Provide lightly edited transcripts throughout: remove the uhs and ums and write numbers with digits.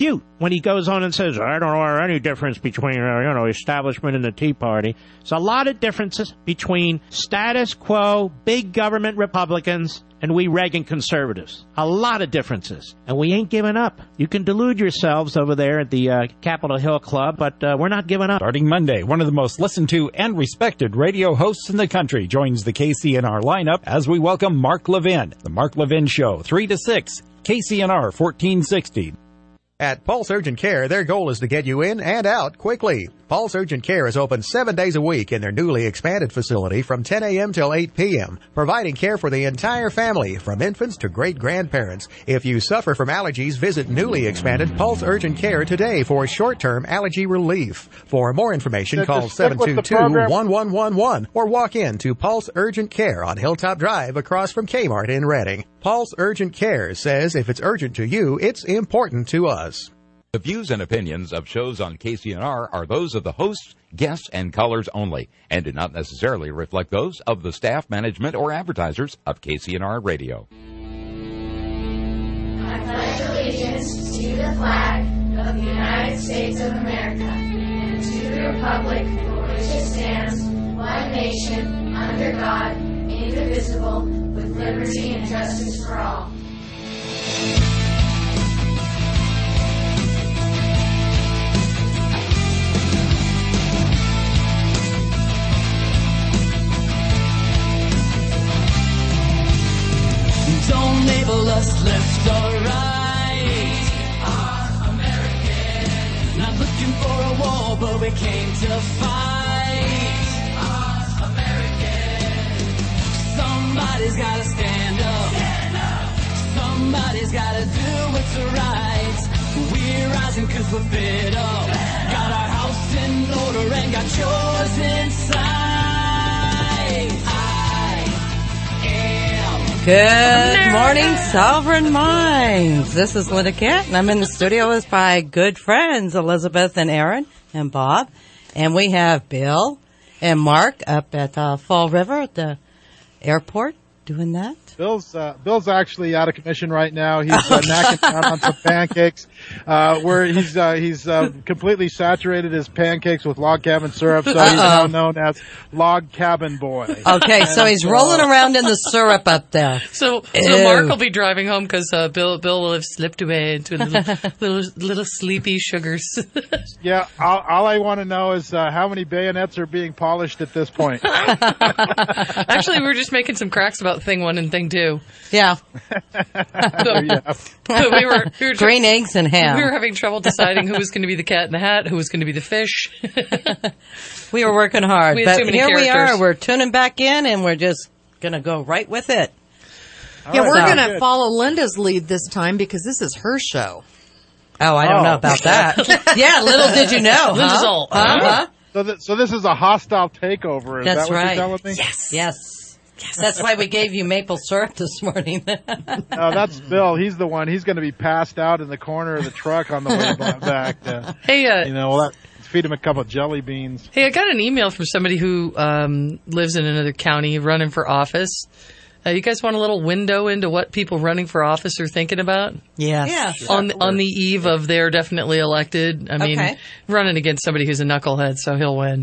cute when he goes on and says, I don't know any difference between, establishment and the Tea Party. There's a lot of differences between status quo, big government Republicans and we Reagan conservatives. A lot of differences. And we ain't giving up. You can delude yourselves over there at the Capitol Hill Club, but we're not giving up. Starting Monday, one of the most listened to and respected radio hosts in the country joins the KCNR lineup as we welcome Mark Levin. The Mark Levin Show, 3 to 6, KCNR 1460. At Pulse Urgent Care, their goal is to get you in and out quickly. Pulse Urgent Care is open 7 days a week in their newly expanded facility from 10 a.m. till 8 p.m., providing care for the entire family, from infants to great-grandparents. If you suffer from allergies, visit newly expanded Pulse Urgent Care today for short-term allergy relief. For more information, call 722-1111 or walk in to Pulse Urgent Care on Hilltop Drive across from Kmart in Reading. Pulse Urgent Care says if it's urgent to you, it's important to us. The views and opinions of shows on KCNR are those of the hosts, guests, and callers only, and do not necessarily reflect those of the staff, management, or advertisers of KCNR Radio. I pledge allegiance to the flag of the United States of America and to the republic for which it stands, one nation, under God, indivisible, with liberty and justice for all. Don't label us left or right. Our American. Not looking for a war, but we came to fight. Our American. Somebody's gotta stand up. Stand up. Somebody's gotta do what's right. We're rising 'cause we're fed up. Got our house in order and got yours inside. Good morning, Sovereign Minds. This is Linda Kent, and I'm in the studio with my good friends, Elizabeth and Aaron and Bob. And we have Bill and Mark up at Fall River at the airport doing that. Bill's actually out of commission right now. He's knacking down on some pancakes. Where he's completely saturated his pancakes with log cabin syrup, so he's now known as Log Cabin Boy. Okay, so he's rolling around in the syrup up there. So Mark will be driving home because Bill will have slipped away into little sleepy sugars. Yeah, all I want to know is how many bayonets are being polished at this point. Actually, we were just making some cracks about thing 1 and thing 2. Yeah. We were green eggs and ham. We were having trouble deciding who was going to be the cat in the hat, who was going to be the fish. We were working hard, but here characters. We are. We're tuning back in, and we're just going to go right with it. Yeah, we're going to follow Linda's lead this time because this is her show. Oh, I don't know about that. Yeah, little did you know. Linda's all. So this is a hostile takeover. Is That's that what right. you're telling me? Yes. That's why we gave you maple syrup this morning. No, that's Bill. He's the one. He's going to be passed out in the corner of the truck on the way back. Hey, let's feed him a couple of jelly beans. Hey, I got an email from somebody who lives in another county running for office. You guys want a little window into what people running for office are thinking about? Yes. Yeah. On the eve of they're definitely elected. I mean, running against somebody who's a knucklehead, so he'll win.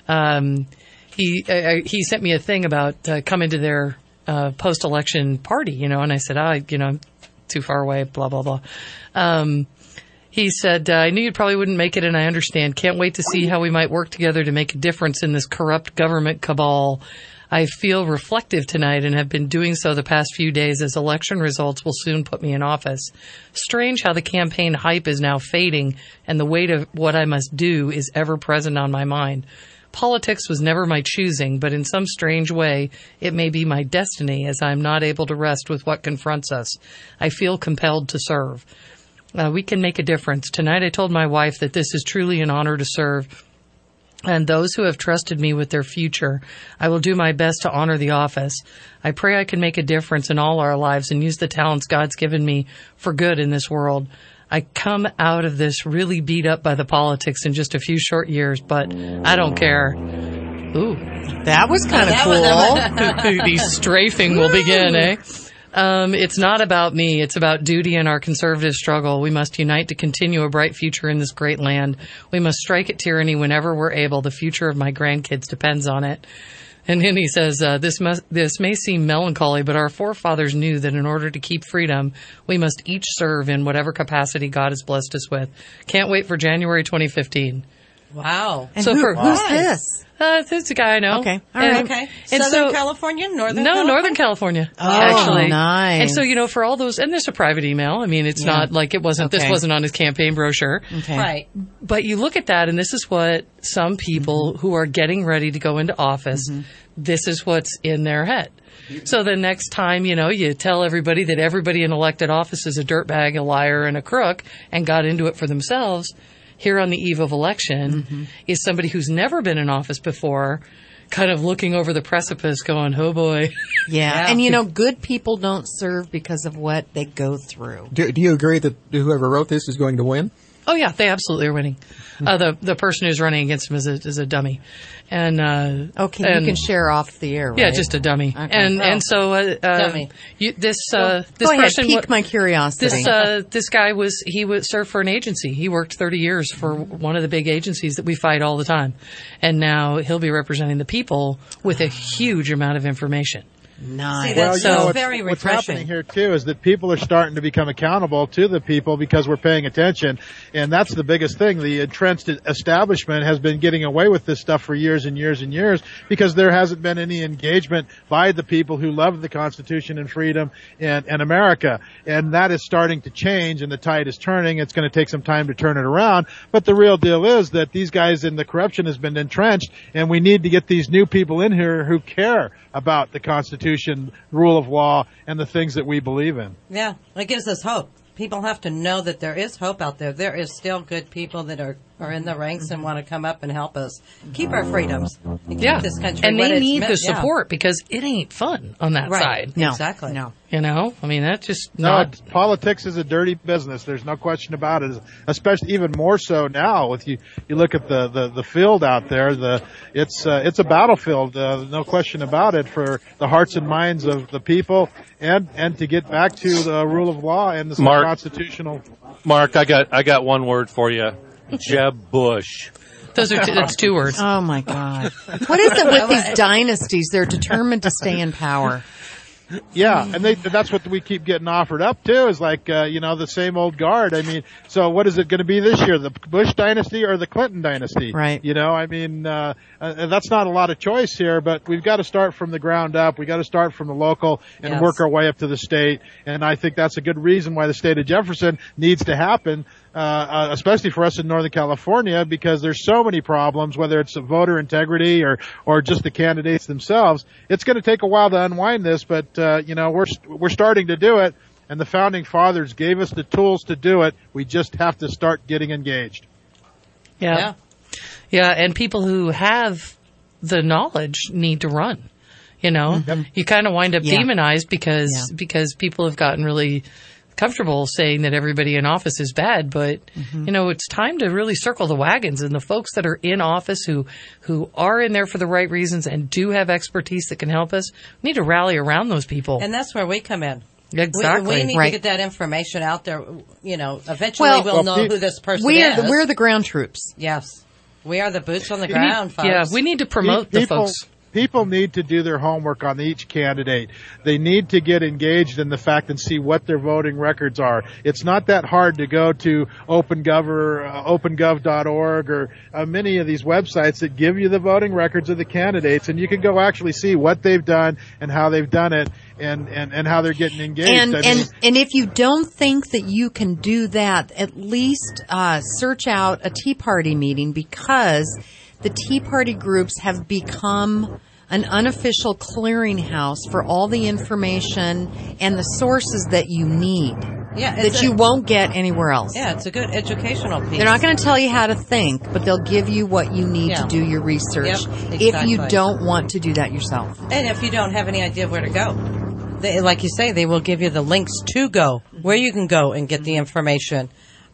He sent me a thing about coming to their post-election party, and I said, I'm too far away, blah, blah, blah. He said, I knew you probably wouldn't make it, and I understand. Can't wait to see how we might work together to make a difference in this corrupt government cabal. I feel reflective tonight and have been doing so the past few days as election results will soon put me in office. Strange how the campaign hype is now fading and the weight of what I must do is ever present on my mind. Politics was never my choosing, but in some strange way, it may be my destiny as I am not able to rest with what confronts us. I feel compelled to serve. We can make a difference. Tonight I told my wife that this is truly an honor to serve. And those who have trusted me with their future, I will do my best to honor the office. I pray I can make a difference in all our lives and use the talents God's given me for good in this world. I come out of this really beat up by the politics in just a few short years, but I don't care. Ooh. That was kind of cool. The strafing will begin, eh? It's not about me. It's about duty and our conservative struggle. We must unite to continue a bright future in this great land. We must strike at tyranny whenever we're able. The future of my grandkids depends on it. And then he says, this may seem melancholy, but our forefathers knew that in order to keep freedom, we must each serve in whatever capacity God has blessed us with. Can't wait for January 2015. Wow. And So who's this? This is a guy I know. Okay. All right. Okay. And Southern California? Northern No, California? Northern California. Oh, actually. nice. And so, for all those, and there's a private email. I mean, it's not like it wasn't, this Okay. wasn't on his campaign brochure. Okay. Right. But you look at that, and this is what some people who are getting ready to go into office, this is what's in their head. So the next time, you tell everybody that everybody in elected office is a dirtbag, a liar, and a crook, and got into it for themselves, here on the eve of election is somebody who's never been in office before, kind of looking over the precipice going, oh boy. Yeah. And good people don't serve because of what they go through. Do you agree that whoever wrote this is going to win? Oh yeah, they absolutely are winning. The person who's running against him is a dummy, and Okay, you can share off the air, right? yeah, just a dummy. Okay. And so Dummy. this Go ahead, person pique my curiosity. this guy was served for an agency. He worked 30 years for one of the big agencies that we fight all the time, and now he'll be representing the people with a huge amount of information. Nice. See, that's what's, very what's refreshing. happening here too is that people are starting to become accountable to the people because we're paying attention, and that's the biggest thing. The entrenched establishment has been getting away with this stuff for years and years and years because there hasn't been any engagement by the people who love the Constitution and freedom and America, and that is starting to change, and the tide is turning. It's going to take some time to turn it around, but the real deal is that these guys in the corruption has been entrenched, and we need to get these new people in here who care about the Constitution, rule of law, and the things that we believe in. Yeah, it gives us hope. People have to know that there is hope out there. There is still good people that are in the ranks and want to come up and help us keep our freedoms. And keep this country. And what they it's need meant- the support because it ain't fun on that Right. side. No. Exactly. No. I mean, that's just No, not. politics is a dirty business. There's no question about it. Especially even more so now with you look at the field out there. It's a battlefield. No question about it for the hearts and minds of the people and to get back to the rule of law and the constitutional. Mark, I got one word for you. Jeb Bush. That's two words. Oh my God. What is it with these dynasties? They're determined to stay in power. Yeah, and that's what we keep getting offered up too, is like, the same old guard. I mean, so what is it going to be this year? The Bush dynasty or the Clinton dynasty? Right. That's not a lot of choice here, but we've got to start from the ground up. We've got to start from the local and work our way up to the state. And I think that's a good reason why the state of Jefferson needs to happen. Especially for us in Northern California, because there's so many problems, whether it's voter integrity or just the candidates themselves. It's going to take a while to unwind this, but we're starting to do it, and the founding fathers gave us the tools to do it. We just have to start getting engaged. Yeah, and people who have the knowledge need to run. You kind of wind up demonized because people have gotten really comfortable saying that everybody in office is bad, but it's time to really circle the wagons, and the folks that are in office who are in there for the right reasons and do have expertise that can help us, we need to rally around those people. And that's where we come in. Exactly. We need to get that information out there. Eventually we'll know who this person is. We're the ground troops. Yes. We are the boots on the ground, folks. Yeah, we need to promote the folks. People need to do their homework on each candidate. They need to get engaged in the fact and see what their voting records are. It's not that hard to go to opengov.org or many of these websites that give you the voting records of the candidates, and you can go actually see what they've done and how they've done it and how they're getting engaged. And if you don't think that you can do that, at least search out a Tea Party meeting, because the Tea Party groups have become an unofficial clearinghouse for all the information and the sources that you need that you won't get anywhere else. Yeah, it's a good educational piece. They're not going to tell you how to think, but they'll give you what you need to do your research if you don't want to do that yourself. And if you don't have any idea where to go. Like you say, they will give you the links to go, where you can go and get the information.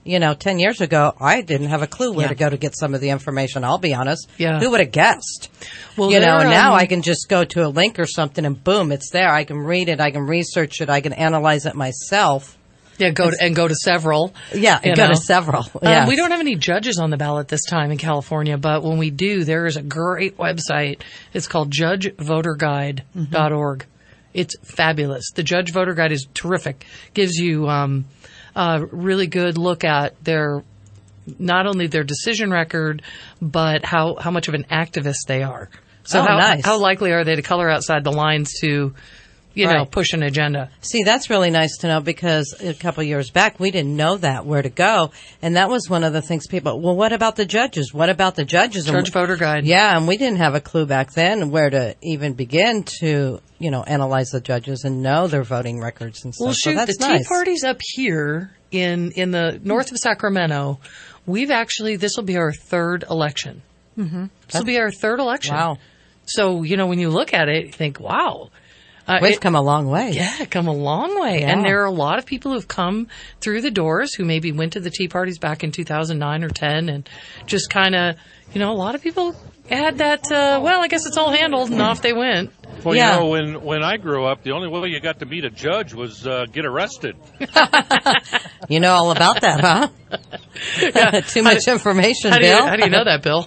10 years ago, I didn't have a clue where to go to get some of the information. I'll be honest. Yeah. Who would have guessed? Well, and now I can just go to a link or something and boom, it's there. I can read it. I can research it. I can analyze it myself. Yeah, go to several. Yeah, go to several. Yes. We don't have any judges on the ballot this time in California, but when we do, there is a great website. It's called judgevoterguide.org. It's fabulous. The Judge Voter Guide is terrific. Gives you a really good look at not only their decision record, but how much of an activist they are. So how likely are they to color outside the lines to, push an agenda? See, that's really nice to know, because a couple of years back, we didn't know where to go. And that was one of the things what about the judges? What about the judges? Judge Voter Guide. Yeah, and we didn't have a clue back then where to even begin to, analyze the judges and know their voting records and stuff. Well, shoot, so that's the nice. Tea Party's up here in the north of Sacramento. This will be our third election. Mm-hmm. This will be our third election. Wow. So, when you look at it, you think, wow. We've come a long way. Yeah, come a long way. Yeah. And there are a lot of people who've come through the doors who maybe went to the Tea Parties back in 2009 or 10 and just kind of, a lot of people had that, I guess it's all handled, and off they went. Well, when I grew up, the only way you got to meet a judge was get arrested. You know all about that, huh? Yeah. Too much information, Bill. How do you know that, Bill?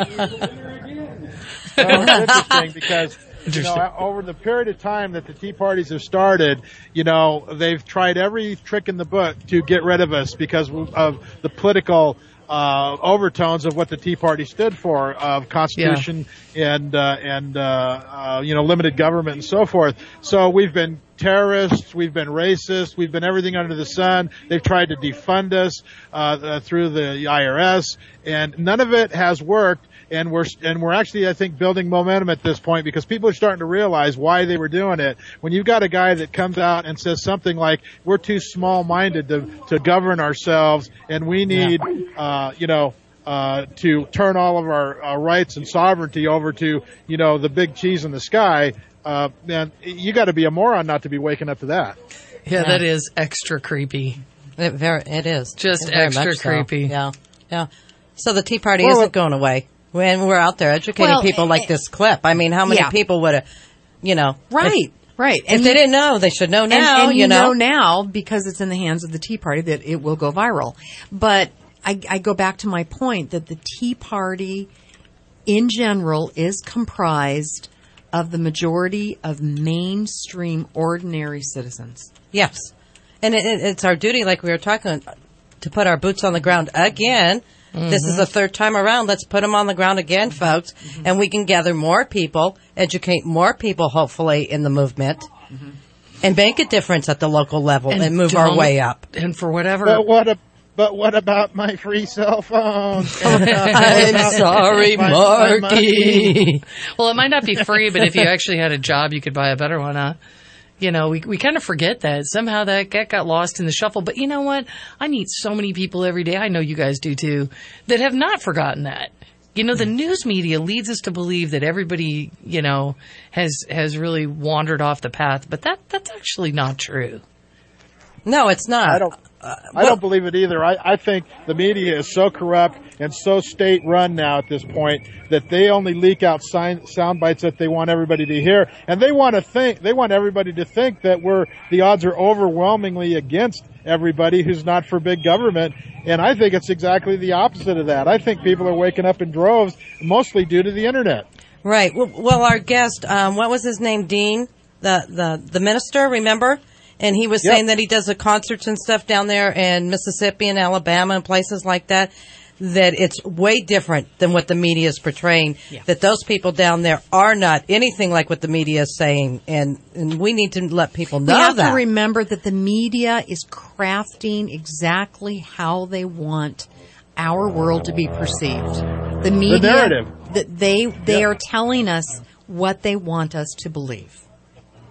It's interesting because over the period of time that the Tea Parties have started, they've tried every trick in the book to get rid of us because of the political overtones of what the Tea Party stood for, of Constitution and limited government and so forth. So we've been terrorists, we've been racist, we've been everything under the sun. They've tried to defund us through the IRS, and none of it has worked. And we're actually, I think, building momentum at this point because people are starting to realize why they were doing it. When you've got a guy that comes out and says something like, we're too small-minded to govern ourselves and we need, to turn all of our rights and sovereignty over to, the big cheese in the sky, then you got to be a moron not to be waking up to that. Yeah, that is extra creepy. It is. Just extra creepy. So. Yeah. So the Tea Party isn't going away. When we're out there educating people like this clip. I mean, how many people would have, Right. Right. If they didn't know, they should know now. And you know now, because it's in the hands of the Tea Party, that it will go viral. But I go back to my point that the Tea Party, in general, is comprised of the majority of mainstream, ordinary citizens. Yes. And it's our duty, like we were talking, to put our boots on the ground again. Mm-hmm. This is the third time around. Let's put them on the ground again, folks. Mm-hmm. And we can gather more people, educate more people, hopefully, in the movement, and make a difference at the local level and move our way up. And for whatever... But what about my free cell phone? I'm sorry, Marky. Well, it might not be free, but if you actually had a job, you could buy a better one, huh? We kind of forget that. Somehow that got lost in the shuffle. But you know what? I meet so many people every day, I know you guys do too, that have not forgotten that. The news media leads us to believe that everybody, has really wandered off the path. But that's actually not true. No, it's not. I don't believe it either. I think the media is so corrupt and so state-run now at this point that they only leak out sound bites that they want everybody to hear, and they want everybody to think that the odds are overwhelmingly against everybody who's not for big government. And I think it's exactly the opposite of that. I think people are waking up in droves, mostly due to the internet. Right. Well, our guest, what was his name? Dean, the minister. Remember? And he was saying that he does the concerts and stuff down there in Mississippi and Alabama and places like that, that it's way different than what the media is portraying, that those people down there are not anything like what the media is saying, and we need to let people know that. We have to remember that the media is crafting exactly how they want our world to be perceived. The media, the narrative. They are telling us what they want us to believe.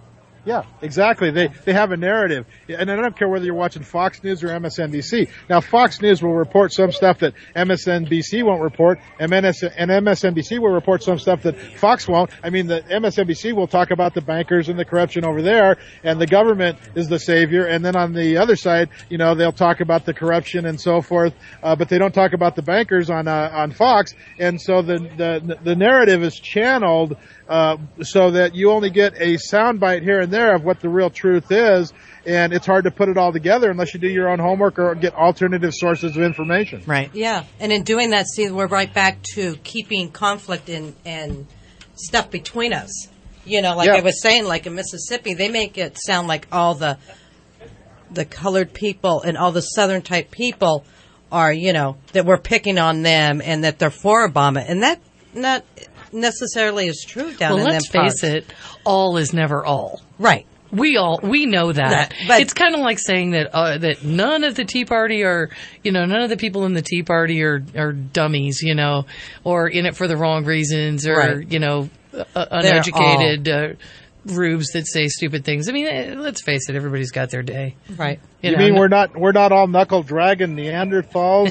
Yeah, exactly. They have a narrative. And I don't care whether you're watching Fox News or MSNBC. Now, Fox News will report some stuff that MSNBC won't report, and MSNBC will report some stuff that Fox won't. I mean, the MSNBC will talk about the bankers and the corruption over there, and the government is the savior. And then on the other side, they'll talk about the corruption and so forth, but they don't talk about the bankers on Fox. And so the narrative is channeled so that you only get a soundbite here and there of what the real truth is, and it's hard to put it all together unless you do your own homework or get alternative sources of information. Right. Yeah. And in doing that, see, we're right back to keeping conflict and stuff between us. I was saying, like in Mississippi, they make it sound like all the colored people and all the Southern type people are, that we're picking on them and that they're for Obama, and that not necessarily is true down in them parts. Let's face it, all is never all. Right. We know that. But it's kind of like saying that that none of the Tea Party are, none of the people in the Tea Party are dummies, or in it for the wrong reasons, or right. Uneducated rubes that say stupid things. I mean, let's face it, everybody's got their day. Right. You mean we're not all knuckle dragging Neanderthals?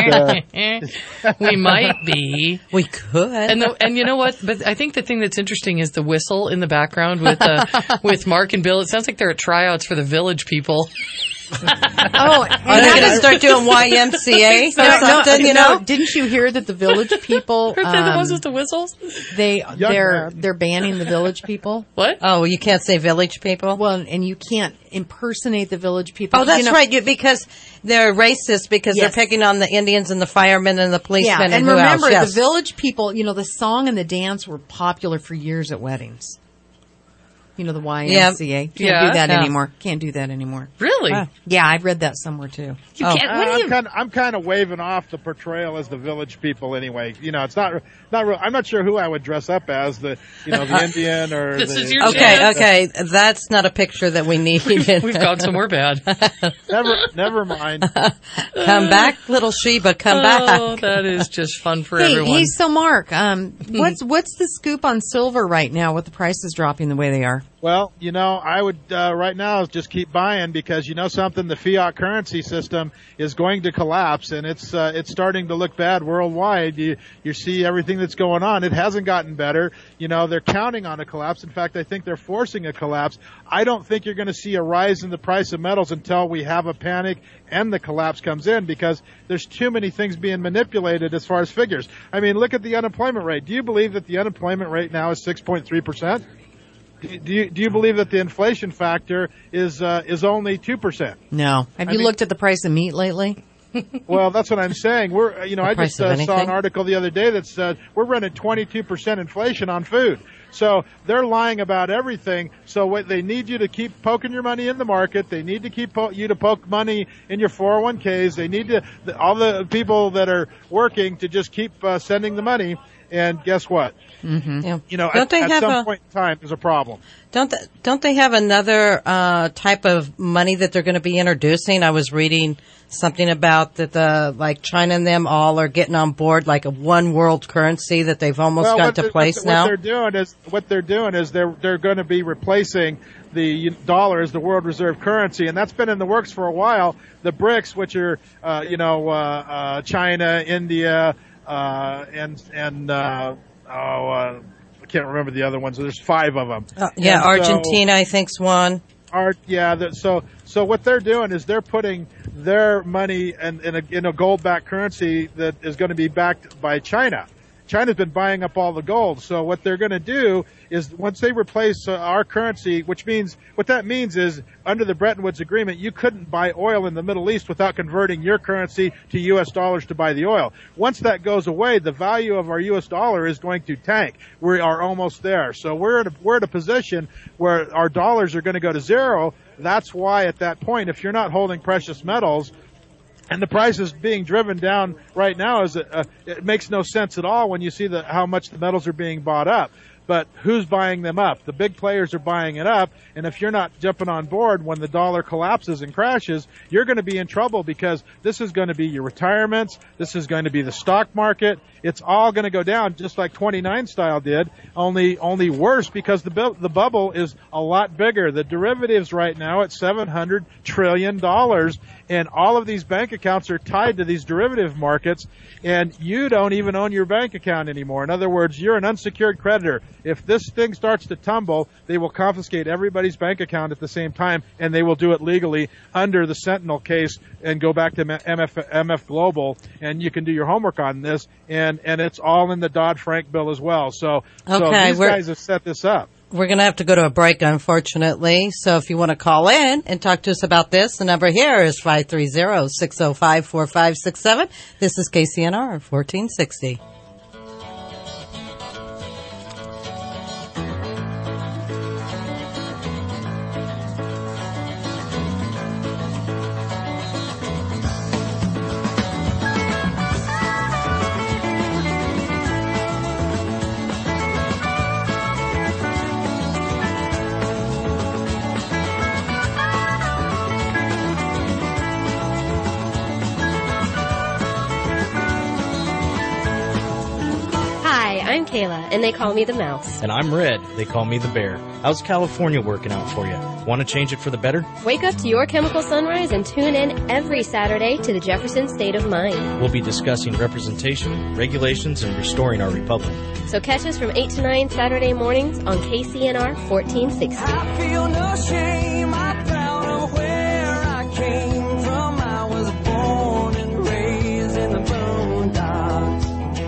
We might be. We could. And you know what? But I think the thing that's interesting is the whistle in the background with Mark and Bill. It sounds like they're at tryouts for the Village People. Are they going to start doing YMCA or something? Didn't you hear that the Village People? Was it the whistles? They're banning the Village People. What? Oh, you can't say Village People. Well, and you can't impersonate the Village People. Oh, that's right. Because they're racist because they're picking on the Indians and the firemen and the policemen and and who remember, else? Yes. the Village People. The song and the dance were popular for years at weddings. The YMCA. Can't do that anymore. Can't do that anymore. Really? Yeah, I read that somewhere too. I'm kind of waving off the portrayal as the Village People anyway. It's not real. I'm not sure who I would dress up as, the Indian or this the. Is your okay. That's not a picture that we need. We've gone somewhere bad. Never mind. Come back, little Sheba. Come back. Oh, that is just fun for everyone. Hey, so Mark, what's the scoop on silver right now with the prices dropping the way they are? Well, I would right now just keep buying because something, the fiat currency system is going to collapse, and it's starting to look bad worldwide. You see everything that's going on. It hasn't gotten better. They're counting on a collapse. In fact, I think they're forcing a collapse. I don't think you're going to see a rise in the price of metals until we have a panic and the collapse comes in, because there's too many things being manipulated as far as figures. I mean, look at the unemployment rate. Do you believe that the unemployment rate now is 6.3%? Do you believe that the inflation factor is only 2%? No. Have you looked at the price of meat lately? Well, that's what I'm saying. I just saw an article the other day that said we're running 22% inflation on food. So they're lying about everything. So they need you to keep poking your money in the market. They need to keep you to poke money in your 401ks. They need all the people that are working to just keep sending the money. And guess what? Mm-hmm. Yeah. At some point in time, there's a problem. Don't they have another type of money that they're going to be introducing? I was reading something about that like China and them all are getting on board, like a one world currency that they've almost got to place now. What they're doing is they're going to be replacing the dollar as the world reserve currency, and that's been in the works for a while. The BRICS, which are China, India, I can't remember the other ones. There's 5 of them. Argentina, I think's one. So what they're doing is they're putting their money in a gold-backed currency that is going to be backed by China. China's been buying up all the gold. So what they're going to do is once they replace our currency, what that means is under the Bretton Woods Agreement, you couldn't buy oil in the Middle East without converting your currency to U.S. dollars to buy the oil. Once that goes away, the value of our U.S. dollar is going to tank. We are almost there. So we're at a position where our dollars are going to go to zero. That's why at that point, if you're not holding precious metals, and the price is being driven down right now, it makes no sense at all when you see how much the metals are being bought up. but who's buying them up? The big players are buying it up, and if you're not jumping on board when the dollar collapses and crashes, you're going to be in trouble, because this is going to be your retirements, this is going to be the stock market. It's all going to go down just like 29 style did, only worse, because the bubble is a lot bigger. The derivatives right now at $700 trillion, and all of these bank accounts are tied to these derivative markets, and you don't even own your bank account anymore. In other words, you're an unsecured creditor. If this thing starts to tumble, they will confiscate everybody's bank account at the same time, and they will do it legally under the Sentinel case and go back to MF Global, and you can do your homework on this, and it's all in the Dodd-Frank bill as well. So these guys have set this up. We're going to have to go to a break, unfortunately. So if you want to call in and talk to us about this, the number here is 530-605-4567. This is KCNR 1460. I'm Kayla, and they call me the Mouse. And I'm Red. They call me the Bear. How's California working out for you? Want to change it for the better? Wake up to your chemical sunrise and tune in every Saturday to the Jefferson State of Mind. We'll be discussing representation, regulations, and restoring our republic. So catch us from 8 to 9 Saturday mornings on KCNR 1460. I feel no shame. I'm proud of where I came from. I was born and raised in the boondocks.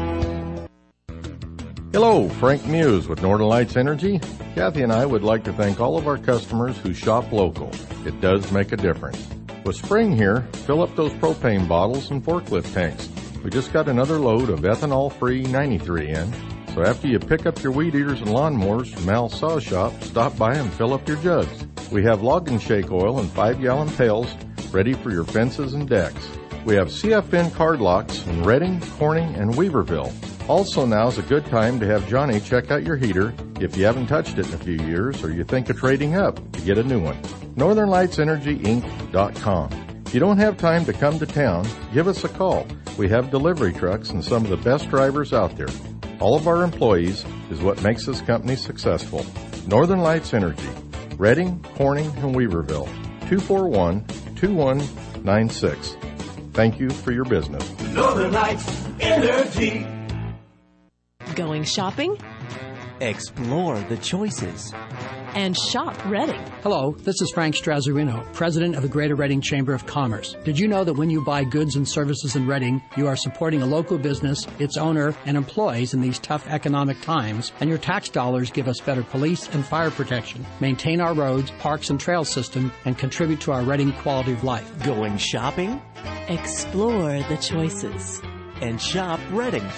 Hello, Frank Muse with Northern Lights Energy. Kathy and I would like to thank all of our customers who shop local. It does make a difference. With spring here, fill up those propane bottles and forklift tanks. We just got another load of ethanol-free 93 in. So after you pick up your weed eaters and lawnmowers from Al's Saw Shop, stop by and fill up your jugs. We have log and shake oil in 5-gallon pails ready for your fences and decks. We have CFN card locks in Redding, Corning, and Weaverville. Also, now's a good time to have Johnny check out your heater if you haven't touched it in a few years or you think of trading up to get a new one. NorthernLightsEnergyInc.com. If you don't have time to come to town, give us a call. We have delivery trucks and some of the best drivers out there. All of our employees is what makes this company successful. Northern Lights Energy, Redding, Corning, and Weaverville, 241-2196. Thank you for your business. Northern Lights Energy. Going shopping? Explore the choices. And shop Redding. Hello, this is Frank Strazzarino, President of the Greater Redding Chamber of Commerce. Did you know that when you buy goods and services in Redding, you are supporting a local business, its owner, and employees in these tough economic times, and your tax dollars give us better police and fire protection, maintain our roads, parks, and trail system, and contribute to our Redding quality of life. Going shopping? Explore the choices. And shop Redding.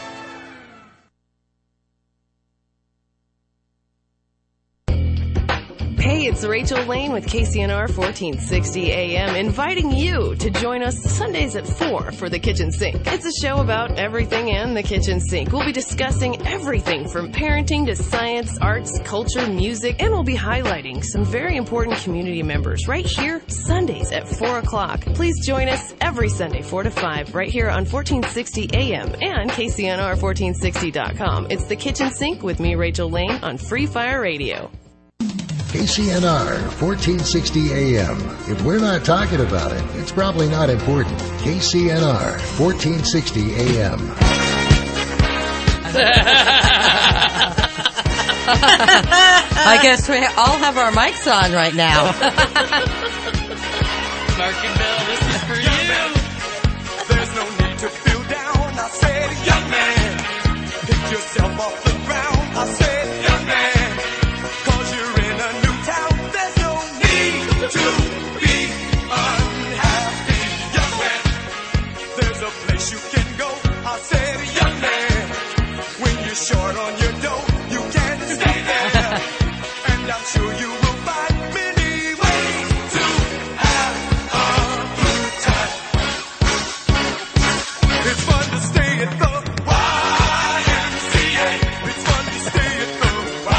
Hey, it's Rachel Lane with KCNR 1460 AM, inviting you to join us Sundays at 4 for The Kitchen Sink. It's a show about everything in the kitchen sink. We'll be discussing everything from parenting to science, arts, culture, music, and we'll be highlighting some very important community members right here Sundays at 4 o'clock. Please join us every Sunday 4 to 5 right here on 1460 AM and KCNR1460.com. It's The Kitchen Sink with me, Rachel Lane, on Free Fire Radio. KCNR 1460 AM. If we're not talking about it, it's probably not important. KCNR 1460 AM. I guess we all have our mics on right now. Mark and Bill, this is for you. There's no need to feel down. I said, young man, pick yourself off the ground. I said, young man. To be unhappy, young man. There's a place you can go. I said, young man. When you're short on your dough, you can't stay there. And I'm sure you will find many ways to have a good time. It's fun to stay at the YMCA. It's fun to stay at the YMCA.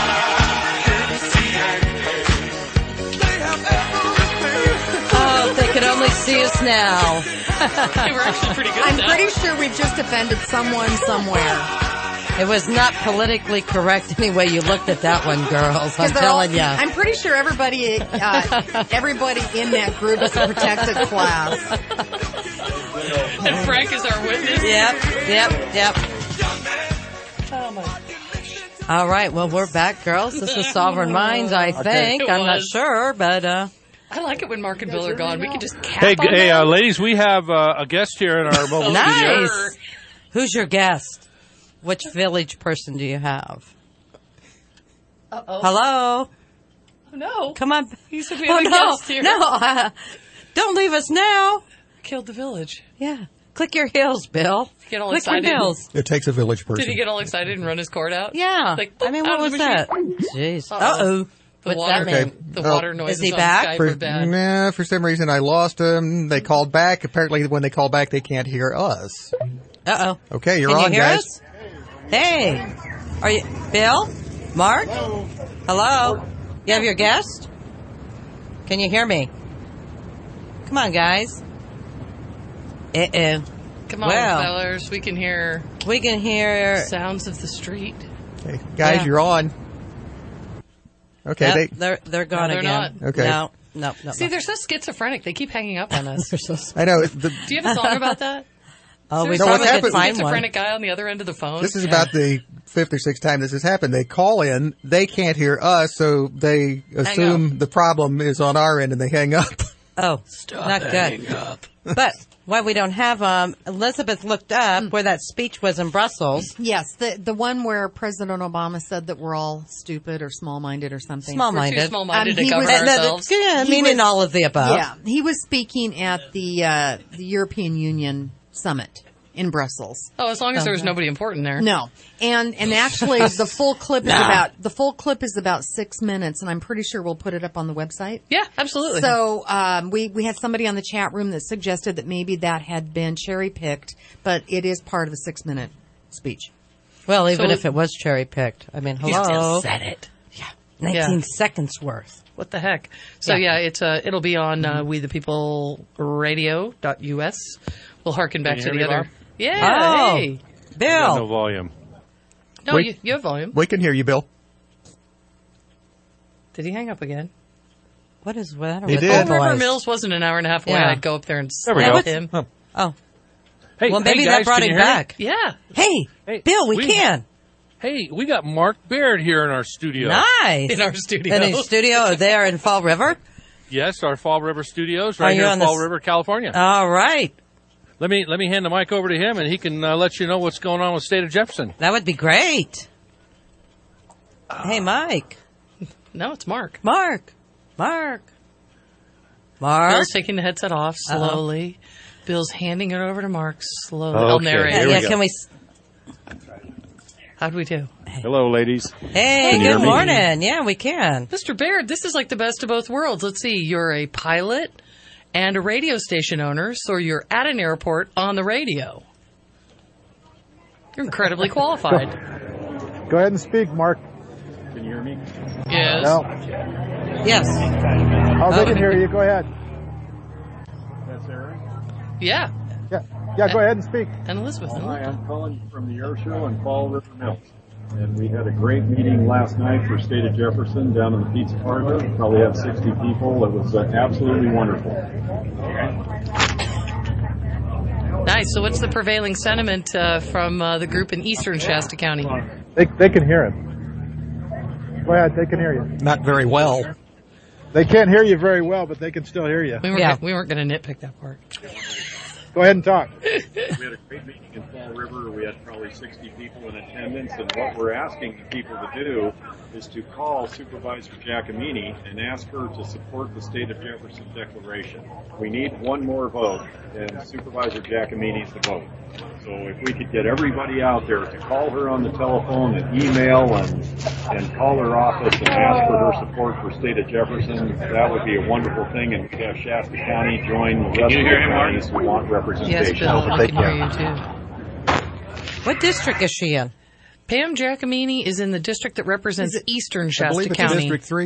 now. They were actually pretty good. I'm now. pretty sure we've just offended someone somewhere. It was not politically correct any way you looked at that one, girls. I'm telling you. I'm pretty sure everybody in that group is a protected class. And Frank is our witness. Yep. Oh my. All right, well, we're back, girls. This is Sovereign Minds, I think. It I'm not was. sure, but... I like it when Mark and Bill are gone. We can just cap Hey, on them. ladies, we have a guest here in our mobile studio. Nice. Who's your guest? Which village person do you have? Uh-oh. Hello? Oh, no. Come on. You said we have a guest here. No, don't leave us now. Killed the village. Yeah. Click your heels, Bill. Get all Click your excited. heels. It takes a village person. Did he get all excited and run his cord out? Yeah. Like, I mean, out what of was the that? machine. Jeez. Uh-oh. Uh-oh. The What's water, that mean? the water noises Is he on back? Skype are bad. Nah, for some reason I lost them. They called back. Apparently when they call back, they can't hear us. Uh-oh. Okay, you're Can on, you hear guys. us? Hey. Are you... Bill? Mark? Hello? You have your guest? Can you hear me? Come on, guys. Uh-oh. Come on, Well, fellers. We can hear sounds of the street. Okay, guys, Yeah. you're on. Okay, Yep, they're gone No, they're again. not. Okay. No. See, they're so schizophrenic. They keep hanging up on us. I know. Do you have a song about that? Oh, we Seriously, probably there's could a find schizophrenic guy on the other end of the phone. This is about the fifth or sixth time this has happened. They call in, they can't hear us, so they assume the problem is on our end and they hang up. Oh, not good. But why we don't have Elizabeth looked up where that speech was in Brussels. Yes, the one where President Obama said that we're all stupid or small-minded or something. Small-minded. We're too small-minded to he govern was- ourselves. Yeah, meaning all of the above. Yeah, he was speaking at the European Union summit in Brussels. Oh, as long as there was nobody important there. No, and actually the full clip is about 6 minutes, and I'm pretty sure we'll put it up on the website. Yeah, absolutely. So we had somebody on the chat room that suggested that maybe that had been cherry picked, but it is part of a 6-minute speech. Well, even So- if it was cherry picked, I mean, He hello. still said it. 19 seconds worth. What the heck? So it'll be on We the People Radio.us. We'll harken back Can to you the hear me, other. Bob? Yeah. Oh, Hey. Bill. No volume. No, you have volume. We can hear you, Bill. Did he hang up again? What is that? He with did. that Old River noise? Mills wasn't an hour and a half away. Yeah. I'd go up there and There we slap go. him. Oh. Hey, Well, maybe hey, that guys, brought can him you hear me? back. Yeah. Hey, Bill, we can. Hey, we got Mark Baird here in our studio. Nice. In our studio. In his studio there in Fall River? Yes, our Fall River Studios Are right you here on in the Fall s- River, California. All right. Let me hand the mic over to him, and he can let you know what's going on with the state of Jefferson. That would be great. Hey, Mike. No, it's Mark. Mark. Bill's taking the headset off slowly. Bill's handing it over to Mark slowly. Okay, I'll narrate. here we Yeah, go. can we... How'd we do? Hello, ladies. Hey, Can you hear good me? morning. Yeah, we can. Mr. Baird, this is like the best of both worlds. Let's see. You're a pilot and a radio station owner, so you're at an airport on the radio. You're incredibly qualified. Go ahead and speak, Mark. Can you hear me? Yes. No. Yes. Oh, they can hear you. Go ahead. That's Aaron. Yeah. Yeah, go ahead and speak. And Elizabeth. Hi, I'm calling from the air show in Fall River Mills. And we had a great meeting last night for State of Jefferson down in the pizza parlor. Probably had 60 people. It was absolutely wonderful. Nice. So what's the prevailing sentiment from the group in eastern Shasta County? They can hear him. Go ahead, they can hear you. Not very well. They can't hear you very well, but they can still hear you. We weren't going to nitpick that part. Go ahead and talk. We had a great meeting in Fall River. We had probably 60 people in attendance, and what we're asking the people to do is to call Supervisor Giacomini and ask her to support the State of Jefferson Declaration. We need one more vote, and Supervisor Giacomini's the vote. So if we could get everybody out there to call her on the telephone and email and call her office and ask for her support for State of Jefferson, that would be a wonderful thing, and have Shasta County join the rest of the counties who want representation. Yes, Bill, I can hear you too. What district is she in? Pam Giacomini is in the district that represents eastern I Shasta believe it's County. District 3.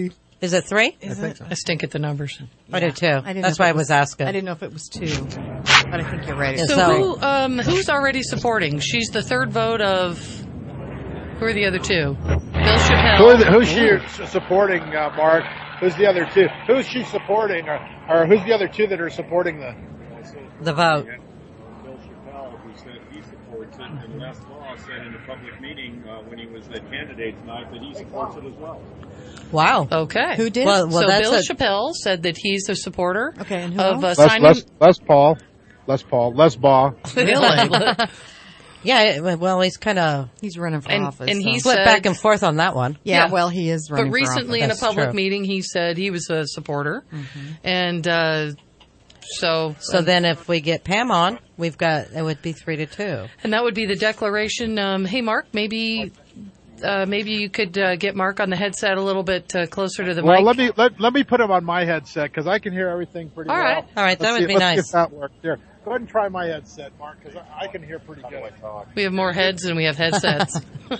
Is it 3? I think so. I stink at the numbers. I do too. I didn't That's know if why it I was asking. I didn't know if it was 2, but I think you're right. So who's already supporting? She's the third vote of. Who are the other two? Bill Chappelle. Who's she supporting, Mark? Who's the other two? Who's she supporting, or who's the other two that are supporting the vote? Bill Chappelle, who said he supports it, and Les Law said in a public meeting when he was the candidate tonight that he supports it as well. Wow. Okay. Who did? Well, so that's Bill Chappelle said that he's a supporter Okay, and who of else? signing. Les Baugh. Really? Yeah, well, he's running for And- office. and he so. split said- back and forth on that one. Yeah, well, he is But running for recently in a That's public true. meeting, he said he was a supporter. And so then if we get Pam on, it would be 3-2. and that would be the declaration. Hey, Mark, maybe you could get Mark on the headset a little bit closer to the Well, mic. let me put him on my headset because I can hear everything pretty All well. right. All right, that Let's would be see nice. if that works. There, go ahead and try my headset, Mark, because I can hear pretty good. We have more heads than we have headsets.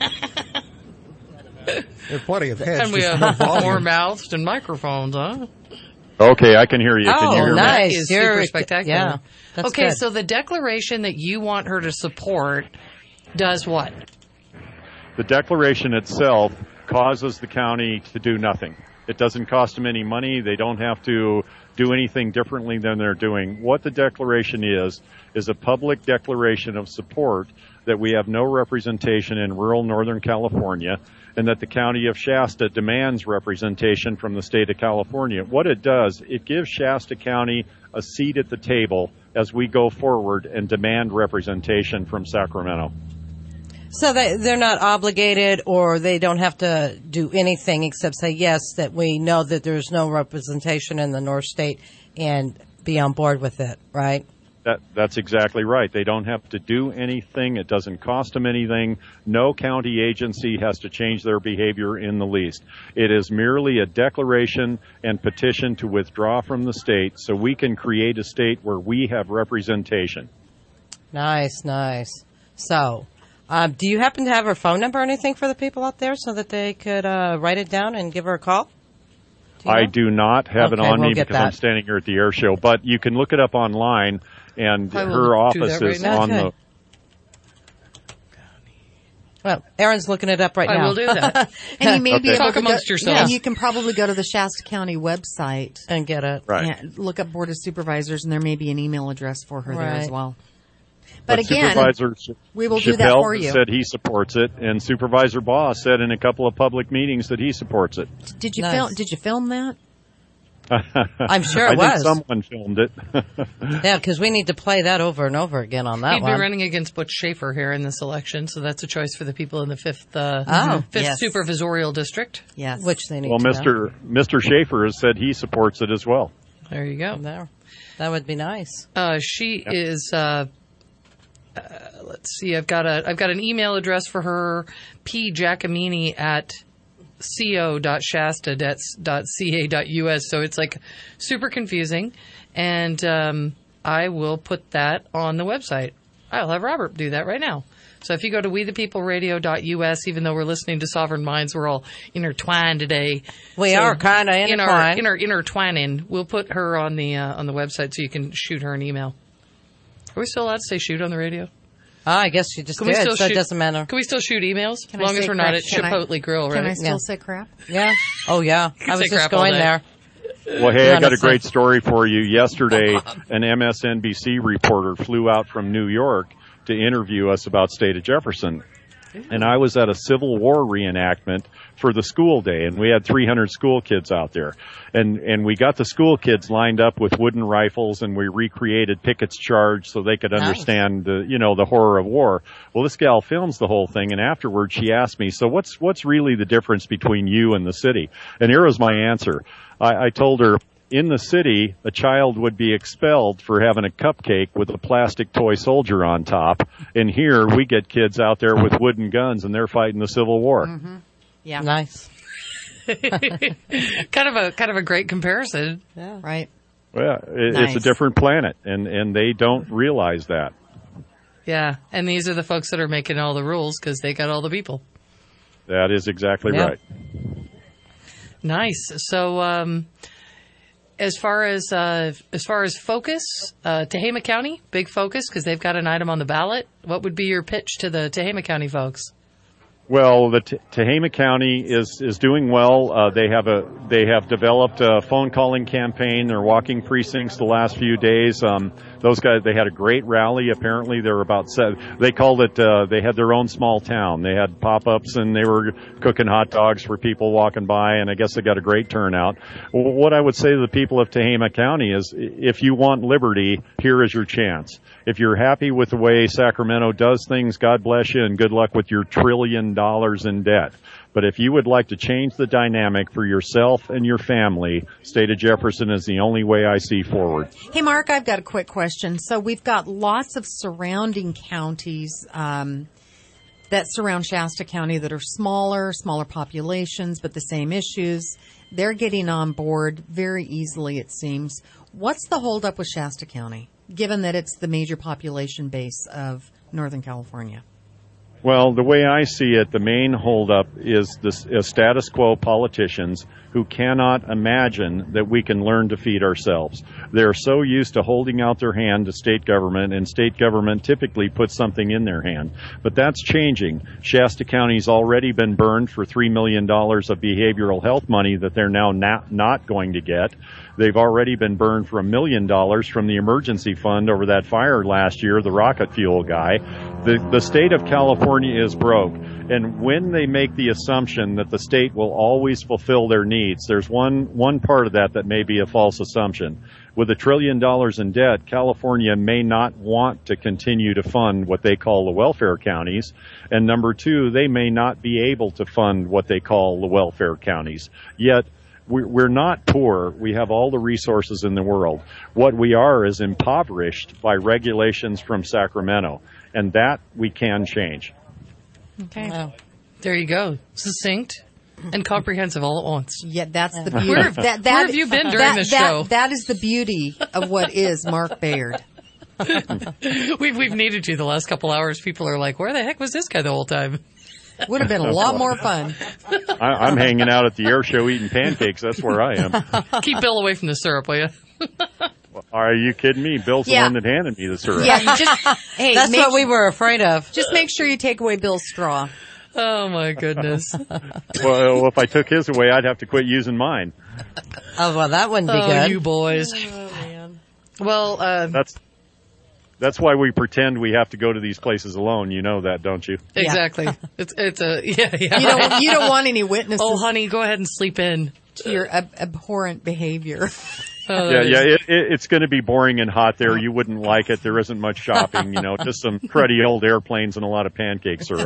There are plenty of heads. And we just have no volume. more mouths than microphones, huh? Okay, I can hear you. Can you hear me? That nice. is You're- super spectacular. yeah, that's okay, good. so the declaration that you want her to support does what? The declaration itself causes the county to do nothing. It doesn't cost them any money. They don't have to do anything differently than they're doing. What the declaration is a public declaration of support that we have no representation in rural Northern California and that the county of Shasta demands representation from the state of California. What it does, it gives Shasta County a seat at the table as we go forward and demand representation from Sacramento. So they're not obligated or they don't have to do anything except say, yes, that we know that there's no representation in the North State and be on board with it, right? That's exactly right. They don't have to do anything. It doesn't cost them anything. No county agency has to change their behavior in the least. It is merely a declaration and petition to withdraw from the state so we can create a state where we have representation. Nice, nice. So, do you happen to have her phone number or anything for the people out there so that they could write it down and give her a call? I do not have it Okay, on we'll me get because I'm that. standing here at the air show, but you can look it up online, and I will her do office that right is now. on Okay. the... Well, Aaron's looking it up right I now. will do that. And you may be Okay. able Talk to amongst go, yourselves. And you can probably go to the Shasta County website and get it. Right. And look up Board of Supervisors, and there may be an email address for her there as Right. well. But again, Supervisor we will Chappelle do that for you. said he supports it, and Supervisor Baugh said in a couple of public meetings that he supports it. Did you Nice. film? Did you film that? I'm sure it I think was. someone filmed it. Yeah, because we need to play that over and over again on that He'd one. be running against Butch Schaefer here in this election, so that's a choice for the people in the fifth yes. supervisorial district. Yes. Which they need Well, to know. Mr. Schaefer has said he supports it as well. There you go. There. That would be nice. She is. Let's see. I've got an email address for her. Giacomini at co.shasta.ca.us. So it's like super confusing, and I will put that on the website. I'll have Robert do that right now. So if you go to wethepeopleradio.us, even though we're listening to Sovereign Minds, we're all intertwined today. We are kinda intertwined. Intertwining. We'll put her on the website so you can shoot her an email. Are we still allowed to say shoot on the radio? I guess you just did, so it doesn't matter. Can we still shoot emails? Can As I long as say we're not crap? at Can I- Chipotle Grill, right? Can I still say crap? Yeah. Oh, yeah. can I was say just crap all going day. there. Well, hey, I got a Honestly. great story for you. Yesterday, an MSNBC reporter flew out from New York to interview us about State of Jefferson. And I was at a Civil War reenactment for the school day, and we had 300 school kids out there. And we got the school kids lined up with wooden rifles, and we recreated Pickett's Charge so they could Nice. understand the horror of war. Well, this gal films the whole thing, and afterwards she asked me, so what's really the difference between you and the city? And here was my answer. I told her, in the city, a child would be expelled for having a cupcake with a plastic toy soldier on top. And here, we get kids out there with wooden guns, and they're fighting the Civil War. Mm-hmm. Yeah. Nice. kind of a great comparison. Yeah. Right. Well, it's Nice. a different planet, and they don't realize that. Yeah, and these are the folks that are making all the rules because they got all the people. That is exactly Yeah. right. Nice. So, as far as focus, Tehama County, big focus because they've got an item on the ballot. What would be your pitch to the Tehama County folks? Well, the Tehama County is doing well. They have developed a phone calling campaign. They're walking precincts the last few days. Those guys, they had a great rally. Apparently, there were about they called it. They had their own small town. They had pop-ups and they were cooking hot dogs for people walking by. And I guess they got a great turnout. What I would say to the people of Tehama County is, if you want liberty, here is your chance. If you're happy with the way Sacramento does things, God bless you and good luck with your $1 trillion in debt. But if you would like to change the dynamic for yourself and your family, state of Jefferson is the only way I see forward. Hey, Mark, I've got a quick question. So we've got lots of surrounding counties that surround Shasta County that are smaller populations, but the same issues. They're getting on board very easily, it seems. What's the holdup with Shasta County, given that it's the major population base of Northern California? Well, the way I see it, the main holdup is the status quo politicians who cannot imagine that we can learn to feed ourselves. They're so used to holding out their hand to state government, and state government typically puts something in their hand. But that's changing. Shasta County's already been burned for $3 million of behavioral health money that they're now not going to get. They've already been burned for $1 million from the emergency fund over that fire last year, the rocket fuel guy. The state of California is broke. And when they make the assumption that the state will always fulfill their needs, there's one part of that may be a false assumption. With $1 trillion in debt, California may not want to continue to fund what they call the welfare counties. And number two, they may not be able to fund what they call the welfare counties. Yet, we're not poor. We have all the resources in the world. What we are is impoverished by regulations from Sacramento. And that we can change. Okay. Wow. There you go. Succinct and comprehensive all at once. Yeah, that's the beauty. Where have you been during this show? That is the beauty of what is Mark Bayard. We've needed you the last couple hours. People are like, where the heck was this guy the whole time? Would have been a lot more fun. I'm hanging out at the air show eating pancakes. That's where I am. Keep Bill away from the syrup, will you? Are you kidding me? Bill's the one that handed me the syrup. Yeah, you just, hey, that's what we were afraid of. Just make sure you take away Bill's straw. Oh, my goodness. Well, if I took his away, I'd have to quit using mine. Oh, well, that wouldn't be good. Oh, you boys. Oh, man. Well, That's why we pretend we have to go to these places alone. You know that, don't you? Exactly. Yeah. You don't want any witnesses. Oh, honey, go ahead and sleep in. To your abhorrent behavior. It's going to be boring and hot there. You wouldn't like it. There isn't much shopping, just some cruddy old airplanes and a lot of pancake syrup.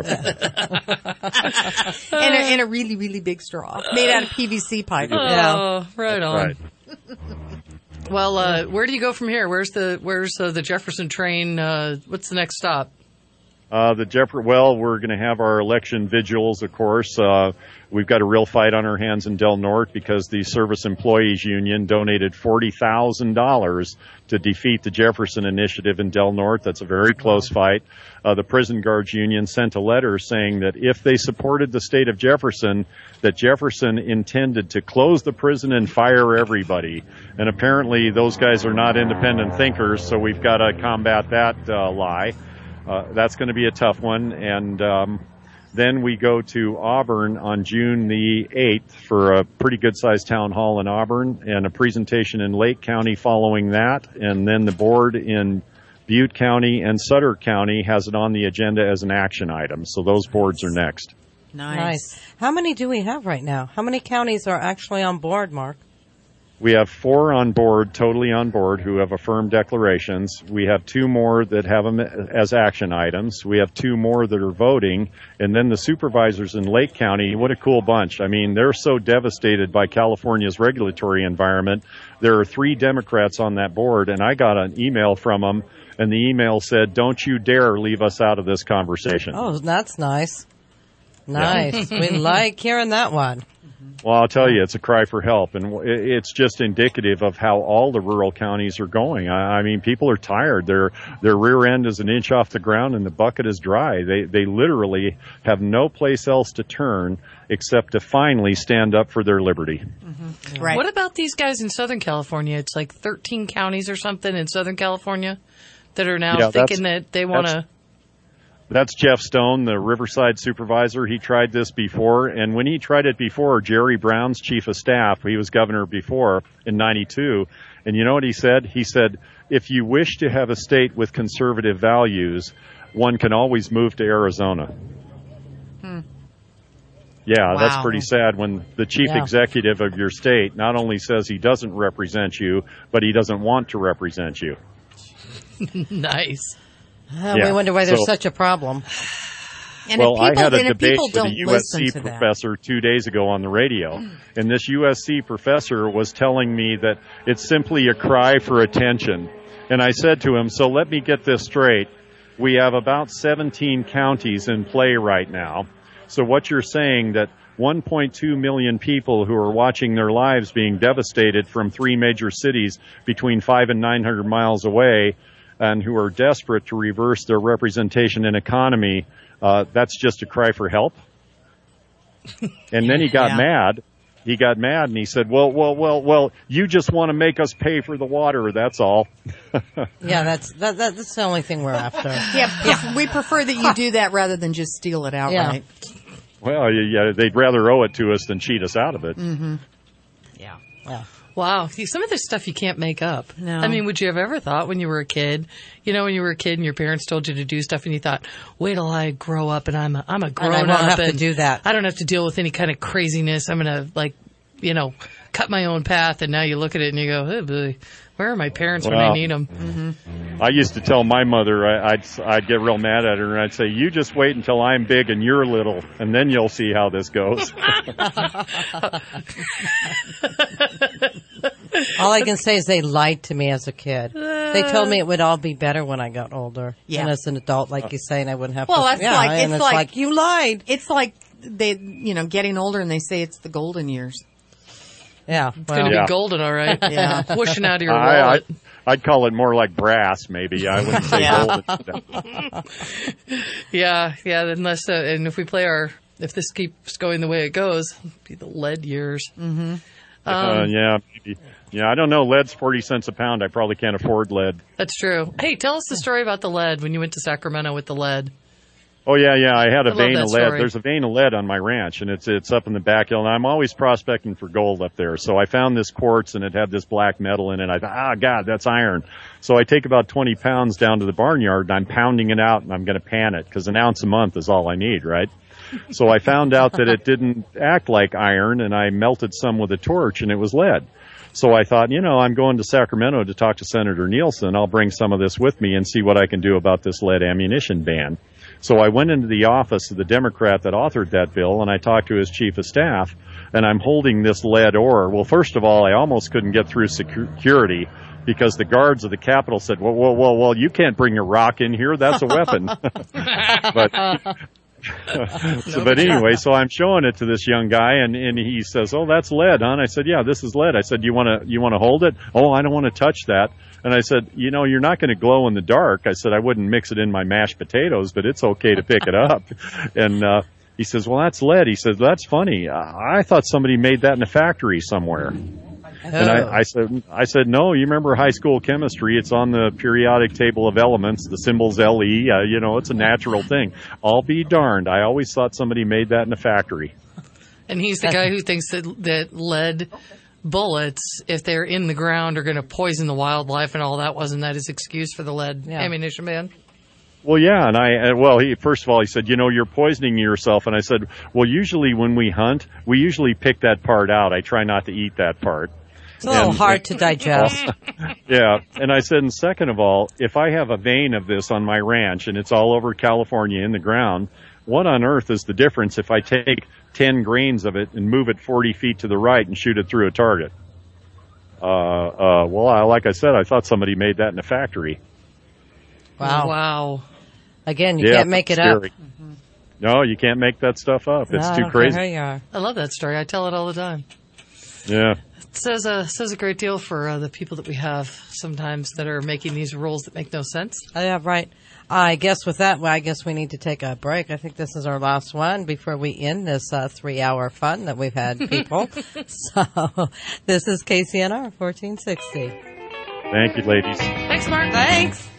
and a really, really big straw made out of PVC pipe. Oh, right on. Right. Well, where do you go from here? Where's the Jefferson train? What's the next stop? We're going to have our election vigils, of course. We've got a real fight on our hands in Del Norte because the Service Employees Union donated $40,000 to defeat the Jefferson Initiative in Del Norte. That's a very close fight. The Prison Guards Union sent a letter saying that if they supported the state of Jefferson, that Jefferson intended to close the prison and fire everybody. And apparently those guys are not independent thinkers, so we've got to combat that lie. That's going to be a tough one. And then we go to Auburn on June the 8th for a pretty good-sized town hall in Auburn and a presentation in Lake County following that. And then the board in Butte County and Sutter County has it on the agenda as an action item. So those boards are next. Nice. How many do we have right now? How many counties are actually on board, Mark? We have 4 on board, totally on board, who have affirmed declarations. We have 2 more that have them as action items. We have 2 more that are voting. And then the supervisors in Lake County, what a cool bunch. I mean, they're so devastated by California's regulatory environment. There are 3 Democrats on that board, and I got an email from them, and the email said, "Don't you dare leave us out of this conversation." Oh, that's nice. Nice. We like hearing that one. Well, I'll tell you, it's a cry for help, and it's just indicative of how all the rural counties are going. I mean, people are tired. Their rear end is an inch off the ground, and the bucket is dry. They literally have no place else to turn except to finally stand up for their liberty. Mm-hmm. Right. What about these guys in Southern California? It's like 13 counties or something in Southern California that are now thinking that they want to... That's Jeff Stone, the Riverside supervisor. He tried this before, and when he tried it before, Jerry Brown's chief of staff, he was governor before in 92, and you know what he said? He said, if you wish to have a state with conservative values, one can always move to Arizona. Yeah, Wow. That's pretty sad when the chief executive of your state not only says he doesn't represent you, but he doesn't want to represent you. Nice. We wonder why there's such a problem. And well, if people, I had a and if debate people with a don't listen USC to that. professor 2 days ago on the radio, and this USC professor was telling me that it's simply a cry for attention. And I said to him, so let me get this straight. We have about 17 counties in play right now. So what you're saying that 1.2 million people who are watching their lives being devastated from 3 major cities between 500 and 900 miles away and who are desperate to reverse their representation and economy, that's just a cry for help? And then he got mad. He got mad and he said, well, you just want to make us pay for the water, that's all. Yeah, that's the only thing we're after. We prefer that you do that rather than just steal it outright. Well, yeah, they'd rather owe it to us than cheat us out of it. Mm-hmm. Yeah. Wow. See, some of this stuff you can't make up. No. I mean, would you have ever thought when you were a kid, when you were a kid and your parents told you to do stuff and you thought, wait till I grow up and I'm a grown up. And I don't have to do that. I don't have to deal with any kind of craziness. I'm going to, cut my own path. And now you look at it and you go, oh, boy, where are my parents when I need them? Mm-hmm. I used to tell my mother, I'd get real mad at her and I'd say, you just wait until I'm big and you're little and then you'll see how this goes. All I can say is they lied to me as a kid. They told me it would all be better when I got older. Yeah. And as an adult, like you're saying, I wouldn't have Well, to. that's it's like you lied. It's like they, getting older and they say it's the golden years. Yeah. It's going to be golden, all right. Yeah. Pushing out of your wallet. I'd call it more like brass, maybe. I wouldn't say golden. Yeah. Unless, and if we if this keeps going the way it goes, it'll be the lead years. Mm-hmm. Maybe. Yeah, I don't know. Lead's 40 cents a pound. I probably can't afford lead. That's true. Hey, tell us the story about the lead when you went to Sacramento with the lead. Oh, yeah. I had a vein of lead. Story. There's a vein of lead on my ranch, and it's up in the back hill, and I'm always prospecting for gold up there. So I found this quartz, and it had this black metal in it. I thought, God, that's iron. So I take about 20 pounds down to the barnyard, and I'm pounding it out, and I'm going to pan it, because an ounce a month is all I need, right? So I found out that it didn't act like iron, and I melted some with a torch, and it was lead. So I thought, I'm going to Sacramento to talk to Senator Nielsen. I'll bring some of this with me and see what I can do about this lead ammunition ban. So I went into the office of the Democrat that authored that bill, and I talked to his chief of staff, and I'm holding this lead ore. Well, first of all, I almost couldn't get through security because the guards of the Capitol said, well, you can't bring your rock in here. That's a weapon. But anyway, so I'm showing it to this young guy, and he says, "Oh, that's lead, huh?" And I said, "Yeah, this is lead." I said, "You want to hold it?" "Oh, I don't want to touch that." And I said, "You're not going to glow in the dark." I said, "I wouldn't mix it in my mashed potatoes, but it's okay to pick it up." And he says, "Well, that's lead." He says, "That's funny. I thought somebody made that in a factory somewhere." And I said, "No, you remember high school chemistry? It's on the periodic table of elements, the symbols LE. It's a natural thing." I'll be darned. I always thought somebody made that in a factory. And he's the guy who thinks that lead bullets, if they're in the ground, are going to poison the wildlife and all that. Wasn't that his excuse for the lead ammunition ban? Well, yeah, he first of all, he said, you're poisoning yourself. And I said, well, usually when we hunt, we usually pick that part out. I try not to eat that part. It's a little hard to digest. Yeah. And I said, and second of all, if I have a vein of this on my ranch and it's all over California in the ground, what on earth is the difference if I take 10 grains of it and move it 40 feet to the right and shoot it through a target? Like I said, I thought somebody made that in a factory. Wow. Wow. Again, you can't make it up. Scary. No, you can't make that stuff up. It's too crazy. You are. I love that story. I tell it all the time. Yeah. It says a great deal for the people that we have sometimes that are making these rules that make no sense. Yeah, right. I guess with that, I guess we need to take a break. I think this is our last one before we end this 3-hour fun that we've had, people. So this is KCNR 1460. Thank you, ladies. Thanks, Mark. Thanks.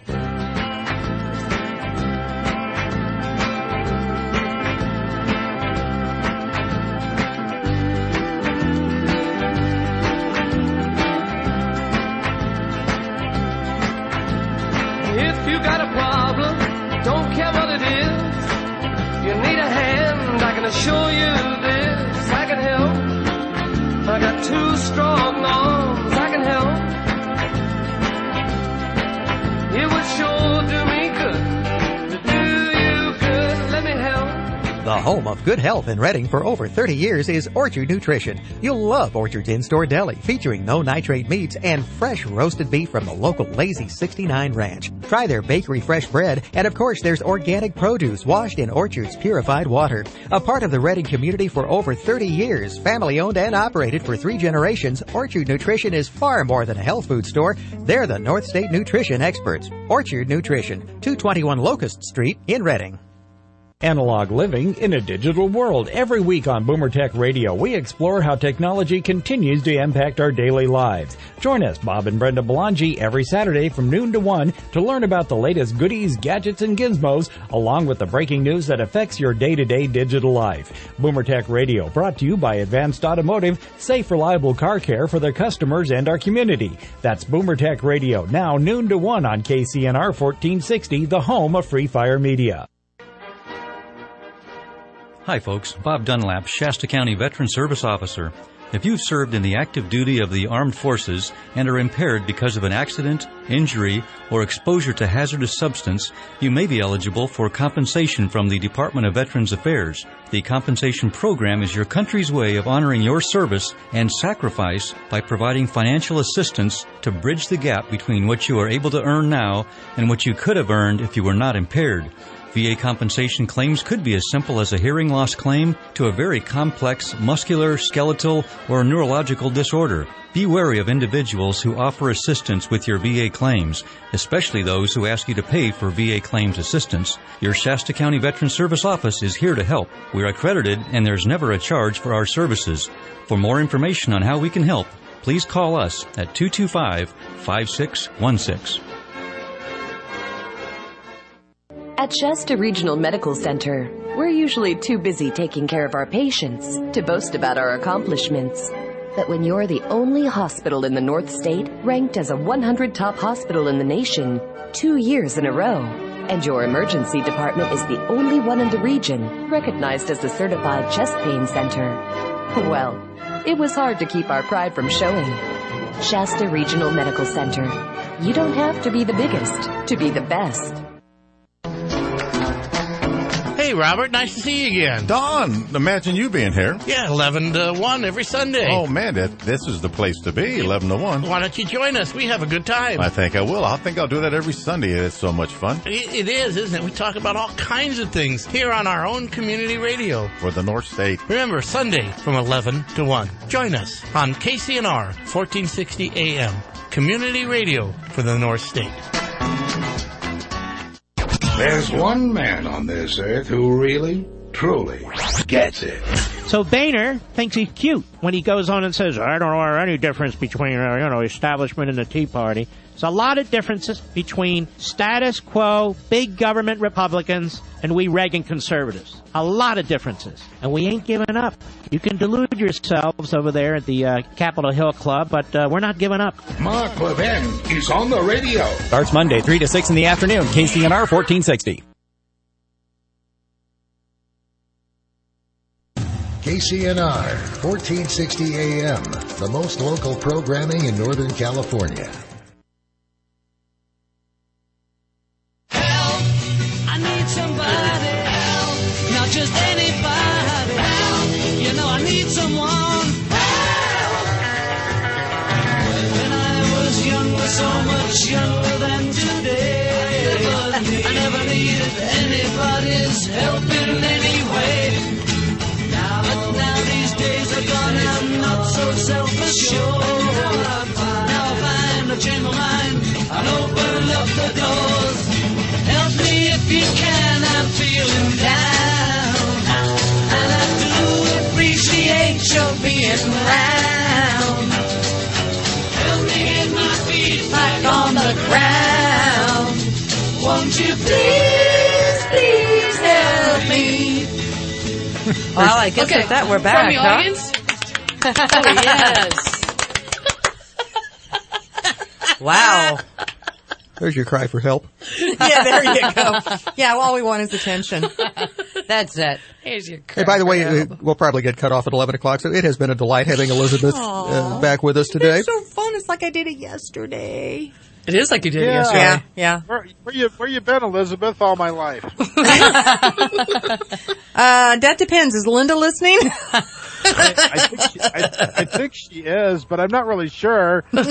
If you got a problem, don't care what it is, you need a hand, I can assure you this, I can help. I got 2 strong arms, I can help. It would sure do me good to do you good, let me help. The home of good health in Reading for over 30 years is Orchard Nutrition. You'll love Orchard's in-store deli featuring no nitrate meats and fresh roasted beef from the local Lazy 69 Ranch. Try their bakery fresh bread, and of course there's organic produce washed in Orchard's purified water. A part of the Reading community for over 30 years, family owned and operated for 3 generations, Orchard Nutrition is far more than a health food store. They're the North State nutrition experts. Orchard Nutrition, 221 Locust Street in Reading. Analog living in a digital world. Every week on Boomer Tech Radio, we explore how technology continues to impact our daily lives. Join us, Bob and Brenda Belangi, every Saturday from noon to 1 to learn about the latest goodies, gadgets, and gizmos, along with the breaking news that affects your day-to-day digital life. Boomer Tech Radio, brought to you by Advanced Automotive, safe, reliable car care for their customers and our community. That's Boomer Tech Radio, now noon to 1 on KCNR 1460, the home of Free Fire Media. Hi folks, Bob Dunlap, Shasta County Veteran Service Officer. If you've served in the active duty of the armed forces and are impaired because of an accident, injury, or exposure to hazardous substance, you may be eligible for compensation from the Department of Veterans Affairs. The compensation program is your country's way of honoring your service and sacrifice by providing financial assistance to bridge the gap between what you are able to earn now and what you could have earned if you were not impaired. VA compensation claims could be as simple as a hearing loss claim to a very complex muscular, skeletal, or neurological disorder. Be wary of individuals who offer assistance with your VA claims, especially those who ask you to pay for VA claims assistance. Your Shasta County Veteran Service Office is here to help. We're accredited and there's never a charge for our services. For more information on how we can help, please call us at 225-5616. At Shasta Regional Medical Center, we're usually too busy taking care of our patients to boast about our accomplishments. But when you're the only hospital in the North State ranked as a 100 top hospital in the nation 2 years in a row, and your emergency department is the only one in the region recognized as a certified chest pain center, well, it was hard to keep our pride from showing. Shasta Regional Medical Center. You don't have to be the biggest to be the best. Hey, Robert, nice to see you again. Don, imagine you being here. Yeah, 11 to 1 every Sunday. Oh, man, this is the place to be, 11 to 1. Why don't you join us? We have a good time. I think I will. I think I'll do that every Sunday. It's so much fun. It is, isn't it? We talk about all kinds of things here on our own community radio. For the North State. Remember, Sunday from 11 to 1. Join us on KCNR 1460 AM. Community radio for the North State. There's one man on this earth who really, truly gets it. So Boehner thinks he's cute when he goes on and says, I don't know any difference between, establishment and the Tea Party. There's a lot of differences between status quo, big government Republicans, and we Reagan conservatives. A lot of differences. And we ain't giving up. You can delude yourselves over there at the Capitol Hill Club, but we're not giving up. Mark Levin is on the radio. Starts Monday, 3 to 6 in the afternoon. KCNR 1460. KCNR 1460 AM, the most local programming in Northern California. I need somebody help, not just anybody help. I need someone help. When I was younger, so much younger than today, but I never needed anybody's help in any way. But now these days are gone, I'm not so self-assured. Now I find I've changed my mind, I'll open up the doors. Help me if you can, I'm feeling down. And I do appreciate your being around. Help me get my feet back on the ground. Won't you please, please help me? Well, I guess Okay, with that we're back, from the huh? audience? Oh, yes. Wow. There's your cry for help. Yeah, there you go. Yeah, all we want is attention. That's it. Here's your Hey, by the way, we'll probably get cut off at 11 o'clock, so it has been a delight having Elizabeth back with us today. It's so fun. It's like I did it yesterday. It is like you did it Yeah. yesterday. Yeah. Where you been, Elizabeth, all my life? That depends. Is Linda listening? I think she is, but I'm not really sure. But,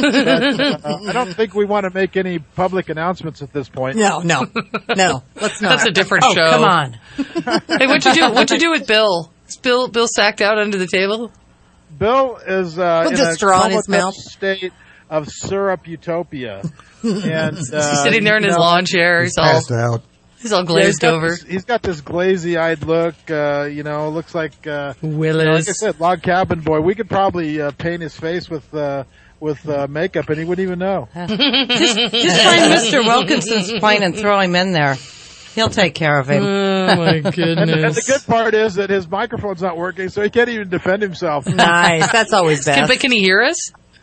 I don't think we want to make any public announcements at this point. No. Let's not. That's a different Oh, show. come on. Hey, what'd you do with Bill? Is Bill sacked out under the table? Bill is in a a straw in his comatose mouth. state of syrup utopia. And He's sitting there in his lawn chair. He's Passed out. all glazed over. He's got this glazy-eyed look. Looks like Willis. like I said, log cabin boy. We could probably paint his face with makeup, and he wouldn't even know. Just find Mr. Wilkinson's plane and throw him in there. He'll take care of him. Oh, my And the good part is that his microphone's not working, so he can't even defend himself. Nice. That's always best. But can he hear us?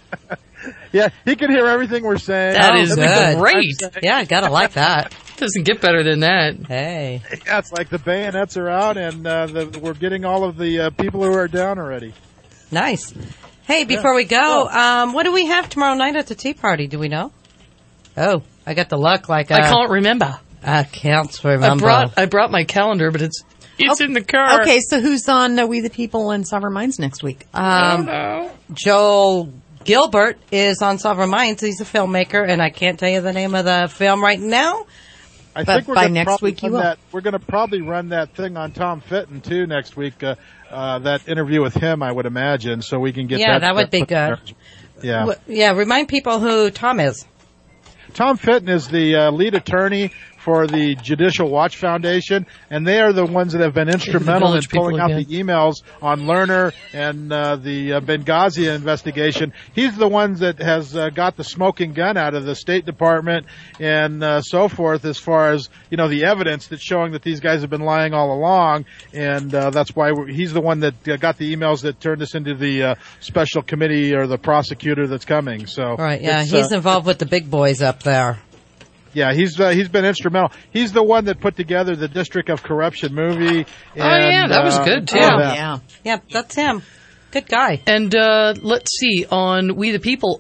Yeah, he can hear everything we're saying. That is good. great. Yeah, gotta like that. Doesn't get better than that. Hey. Yeah, it's like the bayonets are out, and we're getting all of the people who are down already. Nice. Hey, before we go, what do we have tomorrow night at the tea party? Do we know? Oh, I got the look like I can't remember. I can't remember. I brought my calendar, but it's in the car. Okay, so who's on We the People and Sovereign Minds next week? I don't know. Joel Gilbert is on Sovereign Minds. He's a filmmaker, and I can't tell you the name of the film right now. I But think we're by gonna next probably week you run will. that. We're going to probably run that thing on Tom Fitton too next week. That interview with him, I would imagine, so we can get Yeah, that would be put there. good. Yeah. Yeah, remind people who Tom is. Tom Fitton is the lead attorney for the Judicial Watch Foundation, and they are the ones that have been instrumental in Village people pulling out again. the emails on Lerner and the Benghazi investigation. He's the one that has got the smoking gun out of the State Department and so forth, as far as the evidence that's showing that these guys have been lying all along, and that's why he's the one that got the emails that turned us into the special committee or the prosecutor that's coming. So Right, yeah, it's, he's involved with the big boys up there. yeah, he's been instrumental. He's the one that put together the District of Corruption movie. And, yeah, that was good, too. all Oh, that. Yeah. Yep, that's him. Good guy. And let's see, on We the People,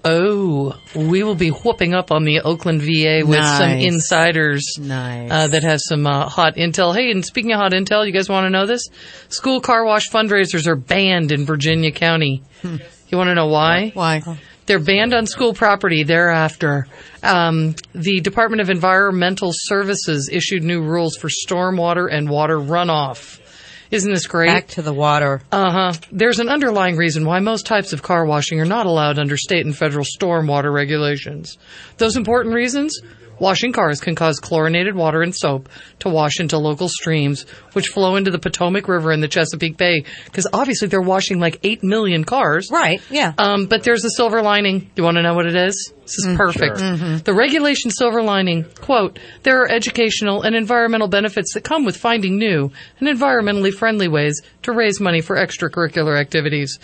we will be whooping up on the Oakland VA with some Nice. insiders Nice. that have some hot intel. Hey, and speaking of hot intel, you guys want to know this? School car wash fundraisers are banned in Virginia County. You want to know why? Why? They're banned on school property thereafter. The Department of Environmental Services issued new rules for stormwater and water runoff. Isn't this great? Back to the water. There's an underlying reason why most types of car washing are not allowed under state and federal stormwater regulations. Those important reasons? Washing cars can cause chlorinated water and soap to wash into local streams, which flow into the Potomac River and the Chesapeake Bay, because obviously they're washing like 8 million cars. Right, yeah. But there's a silver lining. You want to know what it is? This is perfect. Sure. The regulation silver lining, quote, there are educational and environmental benefits that come with finding new and environmentally friendly ways to raise money for extracurricular activities.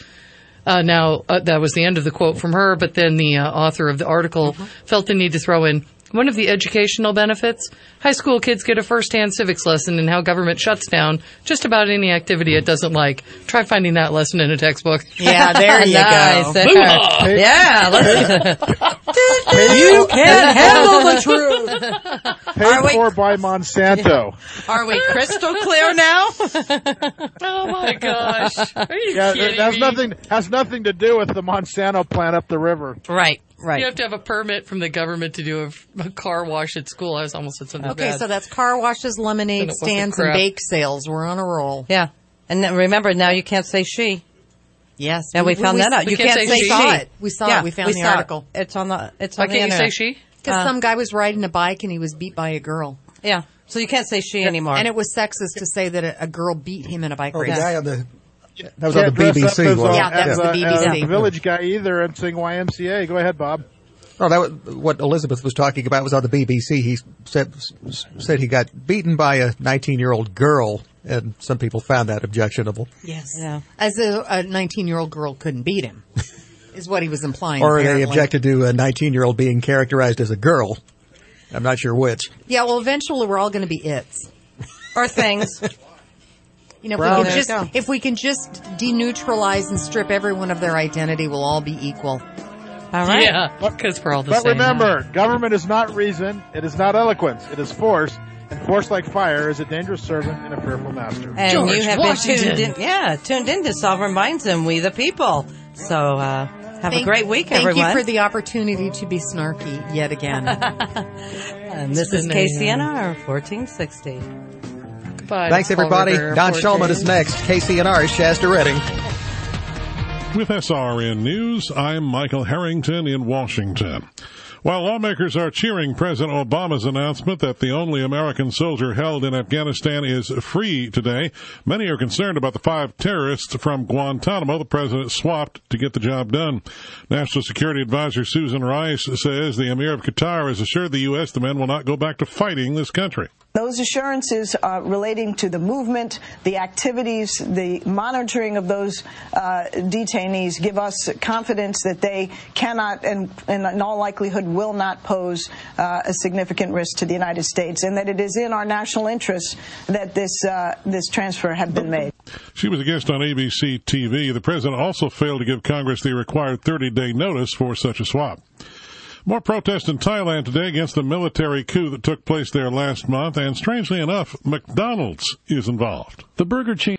That was the end of the quote from her, but then the author of the article felt the need to throw in one of the educational benefits. High school kids get a first-hand civics lesson in how government shuts down just about any activity it doesn't like. Try finding that lesson in a textbook. Yeah, there you Nice. go. Boo-ha! Yeah, you can't handle the truth. Paid for by Monsanto. Are we crystal clear now? Oh my gosh. Are you Yeah, kidding it has me? nothing to do with the Monsanto plant up the river. Right. Right. You have to have a permit from the government to do a car wash at school. I was almost at something Okay, bad. so that's car washes, lemonade Then it wasn't stands, and crap. bake sales. We're on a roll. Yeah. And then remember, now you can't say she. Yes. And we found that out. We You can't can't say We she. saw it. We saw it. We found the saw it. article. It's on the Why on the can't you say internet. she? Because some guy was riding a bike and he was beat by a girl. Yeah. So you can't say she anymore. And it was sexist to say that a girl beat him in a bike Oh, race. the guy on the that was on the Can't dress up BBC. as a- wasn't it? Yeah, that was the as BBC. a village guy either and sing YMCA. Go ahead, Bob. Oh, that was what Elizabeth was talking about. Was on the BBC. He said he got beaten by a 19-year-old girl, and some people found that objectionable. Yes. Yeah. As a 19-year-old girl couldn't beat him, is what he was implying. Or apparently. they objected to a 19-year-old being characterized as a girl. I'm not sure which. Yeah, well, eventually we're all going to be its. Or things. You know, Well, if we, there can you go. if we can just deneutralize and strip everyone of their identity, we'll all be equal. All right. Yeah, because we're all the But same. remember, government is not reason. It is not eloquence. It is force. And force like fire is a dangerous servant and a fearful master. And George you have Washington. been tuned in to Sovereign Minds and We the People. So have a great week, Thank everyone. you for the opportunity to be snarky yet again. And this is been KCNR 1460. Goodbye. Thanks, everybody. Fall River Don Airport Shulman Day. is next. KCNR's Shasta Redding. With SRN News, I'm Michael Harrington in Washington. While lawmakers are cheering President Obama's announcement that the only American soldier held in Afghanistan is free today, many are concerned about the 5 terrorists from Guantanamo the president swapped to get the job done. National Security Advisor Susan Rice says the Emir of Qatar has assured the U.S. the men will not go back to fighting this country. Those assurances relating to the movement, the activities, the monitoring of those detainees give us confidence that they cannot and in all likelihood will not pose a significant risk to the United States, and that it is in our national interest that this transfer have been made. She was a guest on ABC TV. The president also failed to give Congress the required 30-day notice for such a swap. More protests in Thailand today against the military coup that took place there last month, and strangely enough, McDonald's is involved. The burger chain